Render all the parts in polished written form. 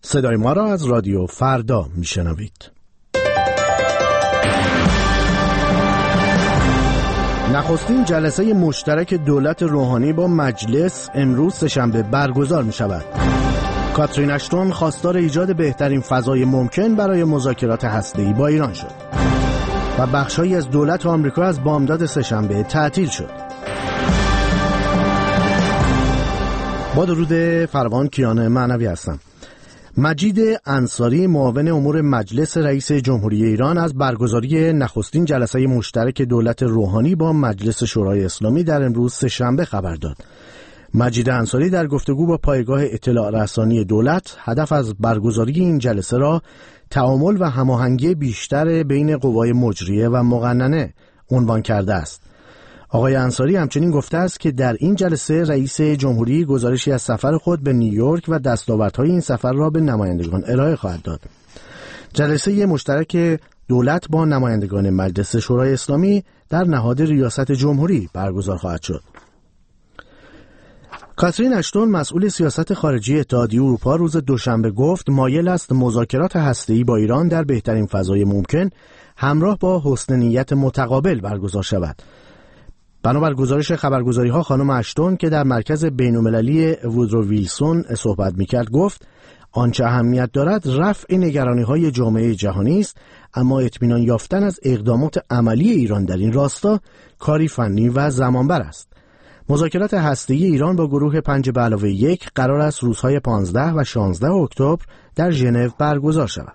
صدای ما را از رادیو فردا میشنوید. نخستین جلسه مشترک دولت روحانی با مجلس امروز سه‌شنبه برگزار می شود. کاترین اشتون خواستار ایجاد بهترین فضای ممکن برای مذاکرات هسته‌ای با ایران شد و بخش‌هایی از دولت آمریکا از بامداد سه‌شنبه تعطیل شد. با درود فراوان، کیان معنوی هستم. مجید انصاری معاون امور مجلس رئیس جمهوری ایران از برگزاری نخستین جلسه مشترک دولت روحانی با مجلس شورای اسلامی در امروز سه‌شنبه خبر داد. مجید انصاری در گفتگو با پایگاه اطلاع رسانی دولت هدف از برگزاری این جلسه را تعامل و هماهنگی بیشتر بین قوای مجریه و مقننه عنوان کرده است. آقای انصاری همچنین گفته است که در این جلسه رئیس جمهوری گزارشی از سفر خود به نیویورک و دستاوردهای این سفر را به نمایندگان ارائه خواهد داد. جلسه مشترک دولت با نمایندگان مجلس شورای اسلامی در نهاد ریاست جمهوری برگزار خواهد شد. کاترین اشتون مسئول سیاست خارجی اتحادیه اروپا روز دوشنبه گفت مایل است مذاکرات هسته‌ای با ایران در بهترین فضای ممکن همراه با حسن نیت متقابل برگزار شود. بنابر گزارش خبرگزاری‌ها خانم اشتون که در مرکز بین‌المللی وودرو ویلسون صحبت می‌کرد گفت آنچه اهمیت دارد رفع نگرانی‌های جامعه جهانی است، اما اطمینان یافتن از اقدامات عملی ایران در این راستا کاری فنی و زمانبر است. مذاکرات هسته‌ای ایران با گروه 5+1 قرار است روزهای 15 و 16 اکتبر در ژنو برگزار شود.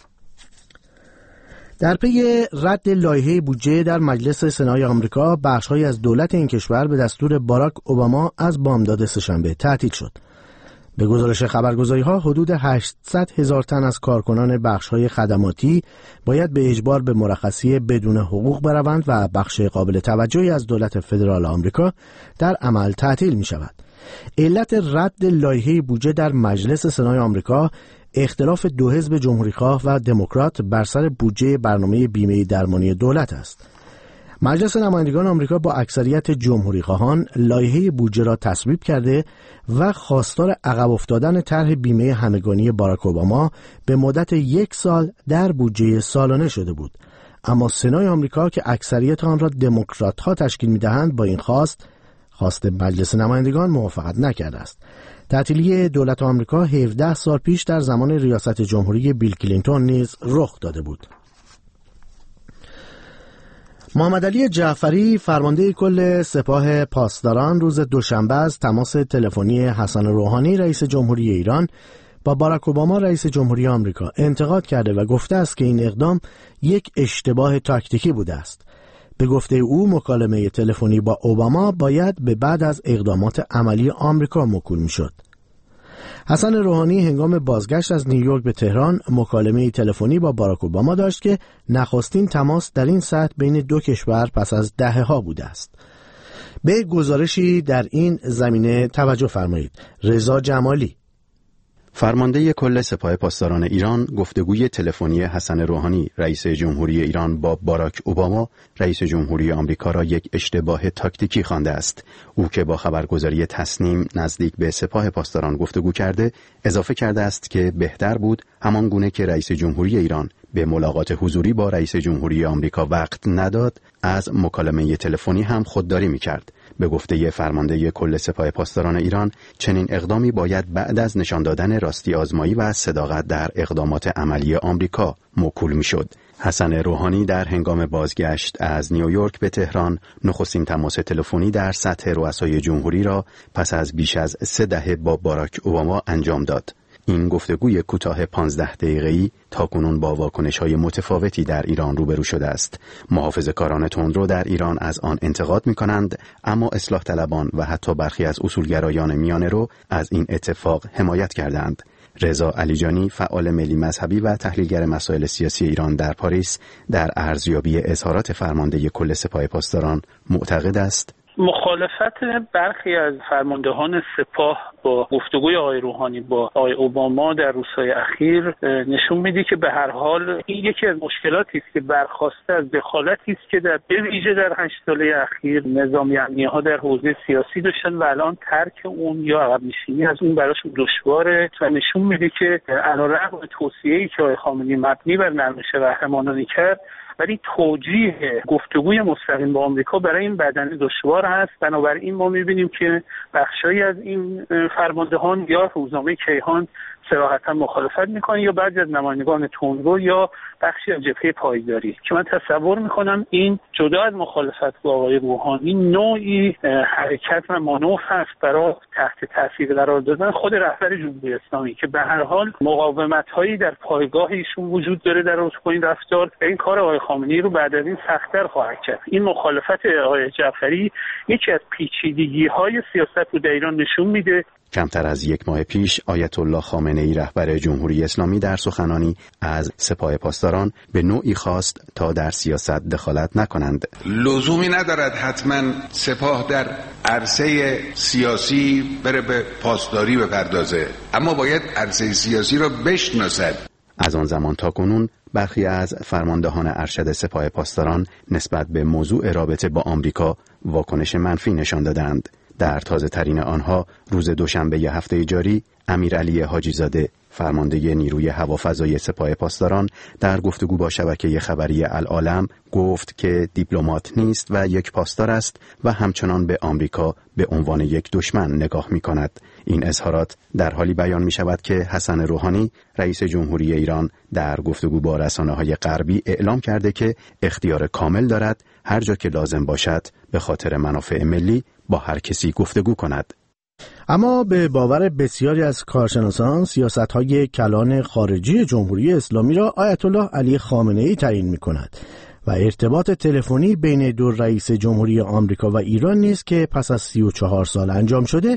در پی رد لایحه بودجه در مجلس سنای آمریکا، بخش‌هایی از دولت این کشور به دستور باراک اوباما از بامداد سه‌شنبه تعطیل شد. به گزارش خبرگزاری‌ها حدود 800,000 تن از کارکنان بخش‌های خدماتی باید به اجبار به مرخصی بدون حقوق بروند و بخش قابل توجهی از دولت فدرال آمریکا در عمل تعطیل می‌شود. علت رد لایحه بودجه در مجلس سنای آمریکا اختلاف دو حزب جمهوریخواه و دموکرات بر سر بودجه برنامه بیمه درمانی دولت است. مجلس نمایندگان آمریکا با اکثریت جمهوریخواهان لایحه بودجه را تصویب کرده و خواستار عقب افتادن طرح بیمه همگانی باراک اوباما به مدت 1 سال در بودجه سالانه شده بود. اما سنای آمریکا که اکثریت آن را دموکرات‌ها تشکیل می‌دهند با این خواست مجلس نمایندگان موافقت نکرده است. تعطیلی دولت آمریکا 17 سال پیش در زمان ریاست جمهوری بیل کلینتون نیز رخ داده بود. محمد علی جعفری فرمانده کل سپاه پاسداران روز دوشنبه از تماس تلفنی حسن روحانی رئیس جمهوری ایران با باراک اوباما رئیس جمهوری آمریکا انتقاد کرده و گفته است که این اقدام یک اشتباه تاکتیکی بوده است. به گفته او مکالمه تلفنی با اوباما باید به بعد از اقدامات عملی آمریکا موکول میشد. حسن روحانی هنگام بازگشت از نیویورک به تهران مکالمه تلفنی با باراک اوباما داشت که نخستین تماس در این سطح بین دو کشور پس از دهه‌ها بوده است. به گزارشی در این زمینه توجه فرمایید. رضا جمالی فرمانده کل سپاه پاسداران ایران گفتگوی تلفنی حسن روحانی رئیس جمهوری ایران با باراک اوباما رئیس جمهوری آمریکا را یک اشتباه تاکتیکی خوانده است. او که با خبرگزاری تصنیم نزدیک به سپاه پاسداران گفتگو کرده، اضافه کرده است که بهتر بود همان گونه که رئیس جمهوری ایران به ملاقات حضوری با رئیس جمهوری آمریکا وقت نداد، از مکالمه تلفنی هم خودداری می‌کرد. به گفته فرمانده کل سپاه پاسداران ایران، چنین اقدامی باید بعد از نشان دادن راستی آزمایی و صداقت در اقدامات عملی آمریکا موکول می‌شد. حسن روحانی در هنگام بازگشت از نیویورک به تهران نخستین تماس تلفنی در سطح رؤسای جمهوری را پس از بیش از 3 دهه با باراک اوباما انجام داد. این گفتگوی کوتاه 15 دقیقه‌ای تاکنون با واکنش‌های متفاوتی در ایران روبرو شده است. محافظه‌کاران تندرو در ایران از آن انتقاد می‌کنند، اما اصلاح طلبان و حتی برخی از اصولگرایان میانه‌رو از این اتفاق حمایت کردند. رضا علیجانی فعال ملی مذهبی و تحلیلگر مسائل سیاسی ایران در پاریس در ارزیابی اظهارات فرمانده کل سپاه پاسداران معتقد است مخالفت برخی از فرماندهان سپاه با گفتگوی آقای روحانی با آقای اوباما در روزهای اخیر نشون میده که به هر حال این یکی از مشکلاتی است که برخواسته از دخالتی است که در به ویژه در 8 ساله اخیر نظامی امنی‌ها در حوزه سیاسی داشتن و الان ترک اون یا عقب نشینی از اون براشون دشواره و نشون میده که علیرغم توصیه‌ای که آقای خامنه‌ای مبنی بر نرمش قهرمانانه کرد، ولی توجیه گفتگوی مستقیم با آمریکا برای این بدنه دشوار هست. بنابراین ما می‌بینیم که بخشایی از این فرماندهان یا روزنامه کیهان صراحتاً مخالفت میکنن یا بعضی از نمایندگان تندرو یا بخشی از جبهه پایداری که من تصور میکنم این جدا از مخالفت با آقای روحانی نوعی حرکت و مانور هست برای تحت تاثیر قرار دادن خود رهبر جمهوری اسلامی که به هر حال مقاومت‌هایی در پایگاه ایشون وجود داره در رابطه با این رفتار و این کار آقای خامنه‌ای رو بعد از این سخت‌تر خواهد کرد. این مخالفت آقای جعفری یکی از پیچیدگی‌های سیاست رو در ایران نشون میده. کمتر از 1 ماه پیش آیت الله خامنه‌ای رهبر جمهوری اسلامی در سخنانی از سپاه پاسداران به نوعی خواست تا در سیاست دخالت نکنند. لزومی ندارد حتما سپاه در عرصه سیاسی بره به پاسداری بپردازه، اما باید عرصه سیاسی را بشناسد. از آن زمان تا کنون برخی از فرماندهان ارشد سپاه پاسداران نسبت به موضوع رابطه با آمریکا واکنش منفی نشان دادند. در تازه ترین آنها روز دوشنبه هفته جاری امیرعلی حاجی‌زاده فرمانده نیروی هوافضای سپاه پاسداران در گفتگو با شبکه خبری العالم گفت که دیپلمات نیست و یک پاسدار است و همچنان به آمریکا به عنوان یک دشمن نگاه می کند. این اظهارات در حالی بیان می شود که حسن روحانی رئیس جمهوری ایران در گفتگو با رسانه‌های غربی اعلام کرده که اختیار کامل دارد هر جا که لازم باشد به خاطر منافع ملی با هر کسی گفتگو کند. اما به باور بسیاری از کارشناسان سیاست‌های کلان خارجی جمهوری اسلامی را آیت الله علی خامنه‌ای تعیین می‌کند و ارتباط تلفنی بین دو رئیس جمهوری آمریکا و ایران نیز که پس از 34 سال انجام شده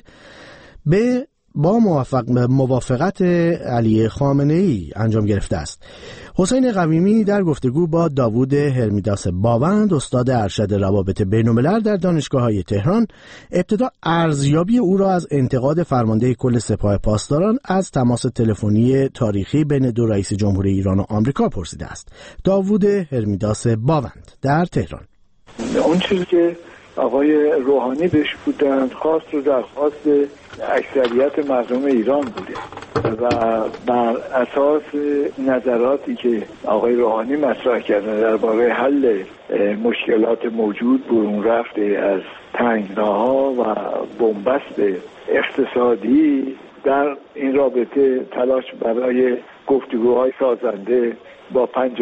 با موافقت علی خامنه‌ای انجام گرفته است. حسین قویمی در گفتگو با داوود هرمیداس باوند استاد ارشد روابط بین‌الملل در دانشگاه‌های تهران ابتدا ارزیابی او را از انتقاد فرمانده کل سپاه پاسداران از تماس تلفنی تاریخی بین دو رئیس جمهوری ایران و آمریکا پرسیده است. داوود هرمیداس باوند در تهران. اون چیزی که آقای روحانی بهش بودند خواست رو درخواست اکثریت مردم ایران بوده و بر اساس نظراتی که آقای روحانی مطرح کردن درباره حل مشکلات موجود برون رفته از تنگناها و بنبست اقتصادی در این رابطه تلاش برای گفتگوهای سازنده با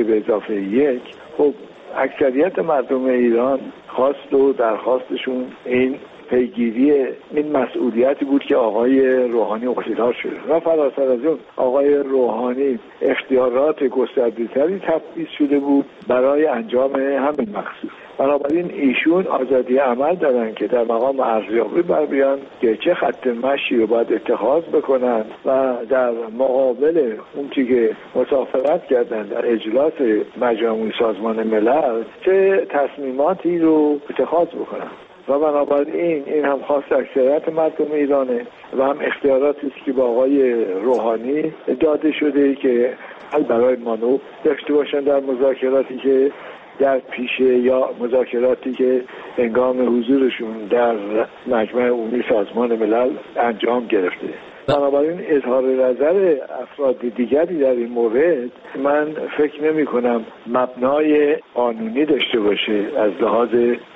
5+1 خب اکثریت مردم ایران خواست و درخواستشون این پیگیری این مسئولیتی بود که آقای روحانی عهده‌دار شده و فراتر از اون آقای روحانی اختیارات گسترده‌تری تفویض شده بود برای انجام همین مقصود. بنابراین ایشون آزادی عمل دارن که در مقام ارزیابی بر بیان که چه خط مشی رو باید اتخاذ بکنن و در مقابل اون که مسافرت کردن در اجلاس مجمع سازمان ملل چه تصمیماتی رو اتخاذ بکنن و بنابراین این هم خواست اکثریت مردم ایرانه و هم اختیاراتی است که با آقای روحانی داده شده که حل برای مانو داشته باشن در مذاکراتی که در پیشه یا مذاکراتی که هنگام حضورشون در مجمع عمومی سازمان ملل انجام گرفته. بنابراین اظهار نظر افراد دیگری در این مورد من فکر نمی کنم مبنای قانونی داشته باشه از لحاظ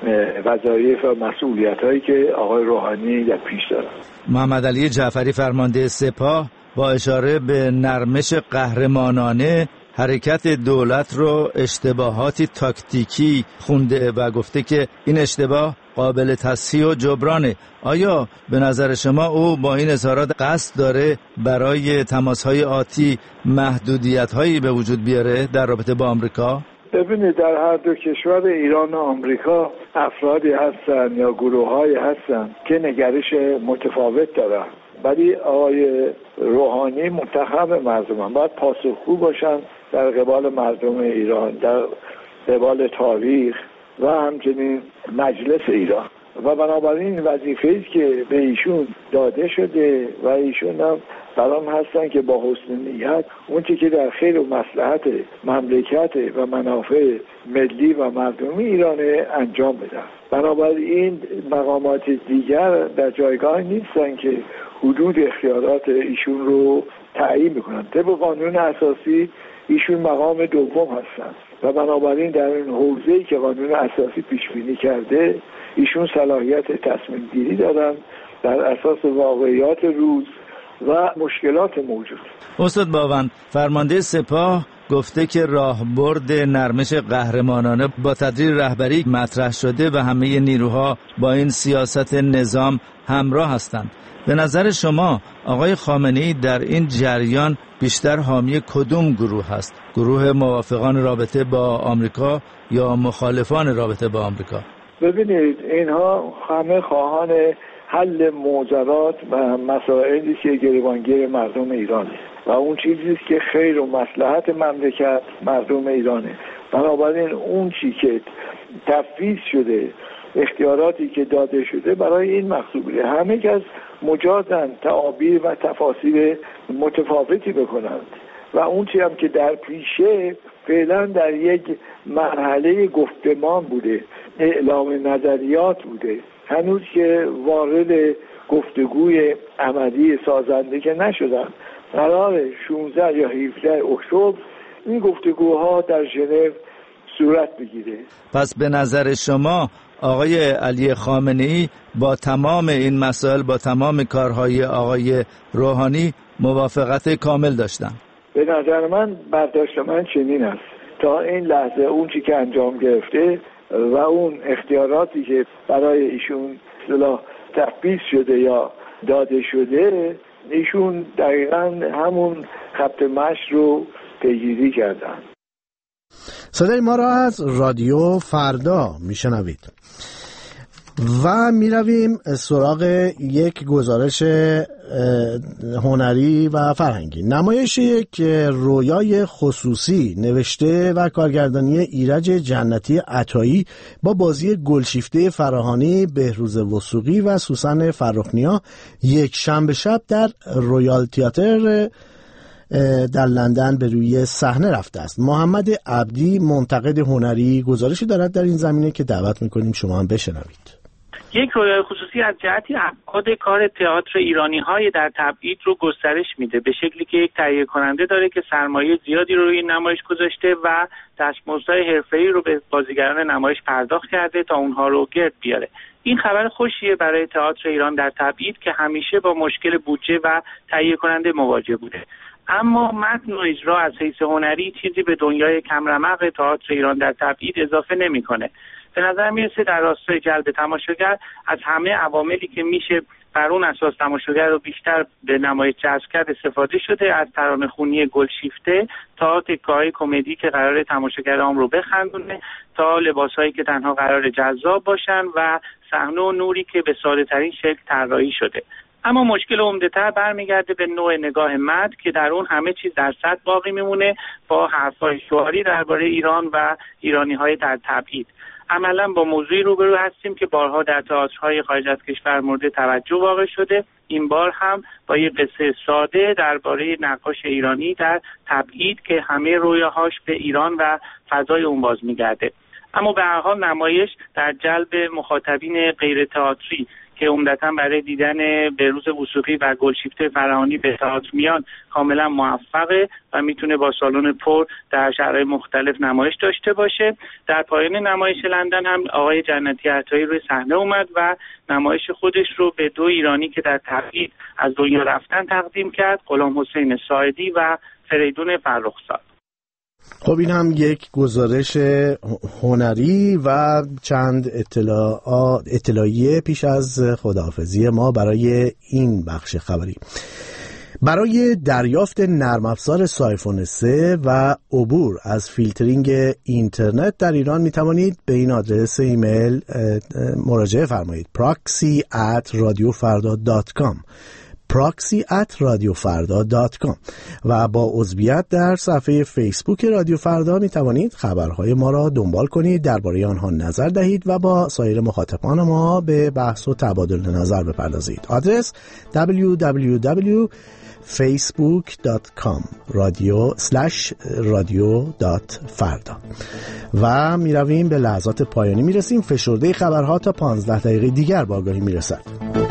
وظایف و مسئولیت‌هایی که آقای روحانی در پیش دارن. محمد علی جعفری فرمانده سپاه با اشاره به نرمش قهرمانانه حرکت دولت رو اشتباهاتی تاکتیکی خونده و گفته که این اشتباه قابل تصحیح و جبرانه. آیا به نظر شما او با این اظهارات قصد داره برای تماس‌های آتی محدودیت‌هایی به وجود بیاره در رابطه با آمریکا؟ ببینید در هر دو کشور ایران و آمریکا افرادی هستن یا گروه‌هایی هستن که نگرش متفاوت دارن، ولی آقای روحانی منتخب مردم باید پاسخگو باشن در قبال مردم ایران، در قبال تاریخ و همچنین مجلس ایران و بنابراین وظیفه‌ای است که به ایشون داده شده و ایشون هم برام هستن که با حسن نیت اون چیزی که در خیر و مصلحت مملکت و منافع ملی و مردمی ایران انجام بدن. بنابراین مقامات دیگر در جایگاه نیستن که حدود اختیارات ایشون رو تعیین میکنن. طبق قانون اساسی ایشون مقام دوم هستن و بنابراین در این حوزه‌ای که قانون اساسی پیش بینی کرده ایشون صلاحیت تصمیم گیری دارن در اساس واقعیات روز و مشکلات موجود. استاد باوند، فرمانده سپاه گفته که راهبرد نرمش قهرمانانه با تدریج رهبری مطرح شده و همه نیروها با این سیاست نظام همراه هستند. به نظر شما آقای خامنه‌ای در این جریان بیشتر حامی کدوم گروه هست؟ گروه موافقان رابطه با آمریکا یا مخالفان رابطه با آمریکا؟ ببینید، اینها همه خواهان حل معضلات و مسائلی که گریبانگیر مردم ایرانه و اون چیزی است که خیر و مصلحت مملکت مردم ایرانه. بنابراین اون چیزی که تفویض شده، اختیاراتی که داده شده برای این مقصود بوده. همه کس مجازن تعابیر و تفاصیل متفاوتی بکنند و اون چیزی هم که در پیشه فعلا در یک مرحله گفتمان بوده، اعلام نظریات بوده، هنوز که وارد گفتگوی عملی سازنده که نشدن. قرار 16 یا 17 اکتبر این گفتگوها در ژنو صورت بگیره. پس به نظر شما آقای علی خامنه‌ای با تمام این مسائل، با تمام کارهای آقای روحانی موافقت کامل داشتن؟ به نظر من برداشت من چنین است. تا این لحظه اون چی که انجام گرفته و اون اختیاراتی که برای ایشون اصطلاح تفویض شده یا داده شده، ایشون دقیقاً همون خط مشی رو پیگیری کردن. صدای ما را از رادیو فردا میشنوید و میرویم سراغ یک گزارش هنری و فرهنگی. نمایش یک رویای خصوصی نوشته و کارگردانی ایرج جنتی عطایی با بازی گلشیفته فراهانی، بهروز وثوقی و سوسن فرخنیا یک شنبه شب در رویال تئاتر در لندن به روی صحنه رفته است. محمد عبدی منتقد هنری گزارشی دارد در این زمینه که دعوت می‌کنیم شما هم بشنوید. یک رویای خصوصی از جهتی ابعاد کار تئاتر ایرانی‌های در تبعید رو گسترش میده، به شکلی که یک تهیه کننده داره که سرمایه زیادی رو روی نمایش گذاشته و دستمزدهای حرفه‌ای رو به بازیگران نمایش پرداخت کرده تا اونها رو گرد بیاره. این خبر خوشیه برای تئاتر ایران در تبعید که همیشه با مشکل بودجه و تهیه کننده مواجه بوده. اما متن و اجرا از حیث هنری چیزی به دنیای کمرمق تئاتر ایران در تبعید اضافه نمیکنه. به نظر میرسه در راستای جلب تماشاگر از همه عواملی که میشه بر اون اساس تماشاگر رو بیشتر به نمایش جذب کرد استفاده شده، از ترانه‌خوانی گلشیفته تا تکه‌های کمدی که قرار تماشاگر عام رو بخندونه تا لباسایی که تنها قرار جذاب باشن و صحنه و نوری که به ساده‌ترین شکل طراحی شده. اما مشکل عمده‌تر برمیگرده به نوع نگاه متن که در اون همه چیز در سطح باقی میمونه با حرف‌های شعاری درباره ایران و ایرانی‌های در تبعید. عملاً با موضوعی روبرو هستیم که بارها در تئاترهای خارج از کشور مورد توجه واقع شده. این بار هم با یک قصه ساده درباره نقاش ایرانی در تبعید که همه رویاهاش به ایران و فضای اون باز میگرده. اما به هر حال نمایش در جلب مخاطبین غیر تئاتری که عمدتاً برای دیدن بهروز وثوقی و گلشیفته فراهانی به تئاتر میان کاملا موفقه و میتونه با سالن پر در شهرهای مختلف نمایش داشته باشه. در پایان نمایش لندن هم آقای جنتی عطایی روی صحنه اومد و نمایش خودش رو به دو ایرانی که در تبعید از دنیا رفتن تقدیم کرد، غلام حسین ساعدی و فریدون فرخزاد. خب این هم یک گزارش هنری و چند اطلاعیه پیش از خداحافظی ما برای این بخش خبری. برای دریافت نرم افزار سایفون 3 و عبور از فیلترینگ اینترنت در ایران می توانید به این آدرس ایمیل مراجعه فرمایید: proxy@radiofarda.com proxy@radiofarda.com و با عضویت در صفحه فیسبوک رادیو فردا می توانید خبرهای ما را دنبال کنید، درباره آنها نظر دهید و با سایر مخاطبان ما به بحث و تبادل نظر بپردازید. آدرس www.facebook.com/radio.farda. و می رویم به لحظات پایانی، می رسیم. فشرده خبرها تا 15 دقیقه دیگر با آگاهی می رسد.